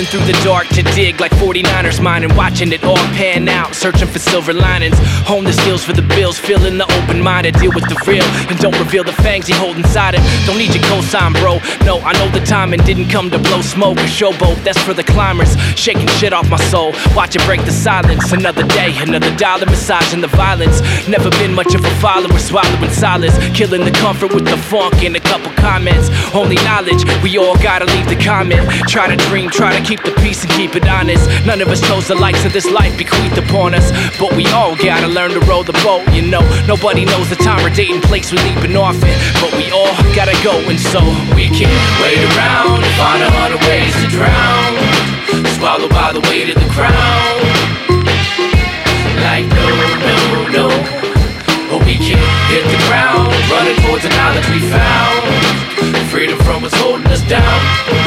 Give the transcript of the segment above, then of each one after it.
through the dark to dig like 49ers mining, watching it all pan out, searching for silver linings. Hone the skills for the bills, feeling the open mind to deal with the real, and don't reveal the fangs you hold inside it. Don't need your cosign, bro. No, I know the timing didn't come to blow smoke or showboat. That's for the climbers, shaking shit off my soul. Watch it break the silence. Another day, another dollar, massaging the violence. Never been much of a follower, swallowing solids, killing the comfort with the funk and a couple comments. Only knowledge, we all gotta leave the comment. Try to dream, try to keep the peace and keep it honest. None of us chose the likes of this life bequeathed upon us, but we all gotta learn to row the boat, you know. Nobody knows the time or date and place we're leaping off it, but we all gotta go, and so we can't wait around to find 100 ways to drown, swallowed by the weight of the crown. Like no, no, no, but we can't hit the ground, running towards the knowledge we found, freedom from what's holding us down.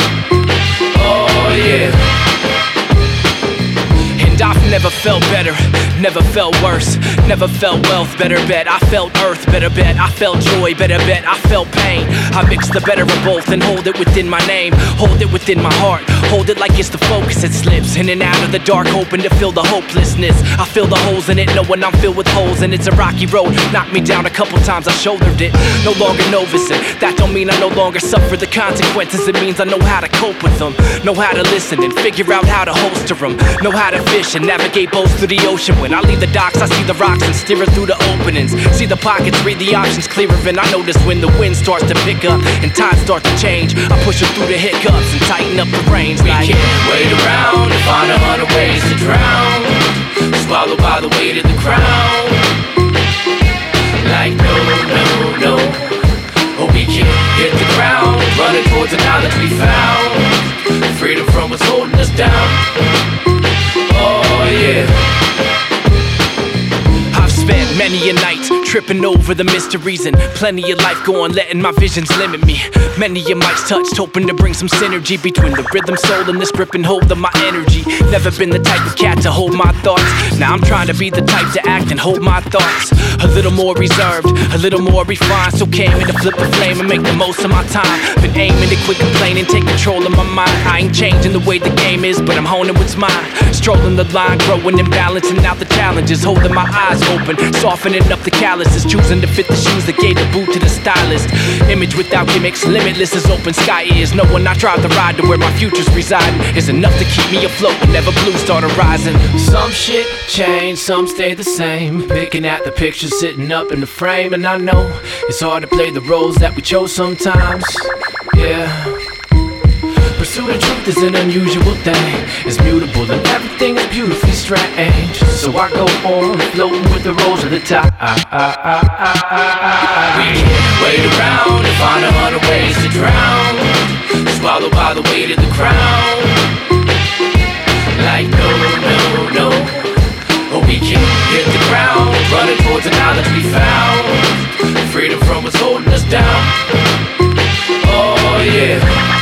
Oh yeah. And I've never felt better, never felt worse, never felt wealth, better bet. I felt earth, better bet. I felt joy, better bet. I felt pain. I mix the better of both and hold it within my name, hold it within my heart, hold it like it's the focus. It slips in and out of the dark, hoping to feel the hopelessness. I fill the holes in it, knowing I'm filled with holes, and it's a rocky road. Knocked me down a couple times, I shouldered it. No longer novice it. That don't mean I no longer suffer the consequences. It means I know how to cope with them, know how to listen and figure out how to holster them, know how to fish and navigate boats through the ocean. When I leave the docks, I see the rocks and steer it through the openings. See the pockets, read the options clearer, and I notice when the wind starts to pick up and times start to change. I push it through the hiccups and tighten up the reins. We can't wait around to find 100 ways to drown, swallowed by the weight of the crown. Like no, no, no, but we can't hit the ground, running towards the knowledge we found, freedom from what's holding us down. Oh yeah. I've spent many a night tripping over the mysteries, and plenty of life going, letting my visions limit me. Many a mic's touched, hoping to bring some synergy between the rhythm, soul, and this grip and hold of my energy. Never been the type of cat to hold my thoughts. Now I'm trying to be the type to act and hold my thoughts a little more reserved, a little more refined. So came in to flip the flame and make the most of my time. Been aiming to quit complaining, take control of my mind. I ain't changing the way the game is, but I'm honing what's mine. Strolling the line, growing and balancing out the challenges, holding my eyes open, softening up the calluses, choosing to fit the shoes that gave the boot to the stylist. Image without gimmicks, limitless as open sky is. Knowing I drive the ride to where my future's residing is enough to keep me afloat whenever blue start rising. Some shit change, some stay the same. Picking at the pictures sitting up in the frame, and I know it's hard to play the roles that we chose sometimes. Yeah. Pursuit of truth is an unusual thing. It's mutable and everything is beautifully strange. So I go on floating with the rolls of the tide. We can't wait around to find 100 ways to drown, swallowed by the weight of the crown. Like no, no, no, but we can't hit the ground, running towards the knowledge we found, freedom from what's holding us down. Oh yeah.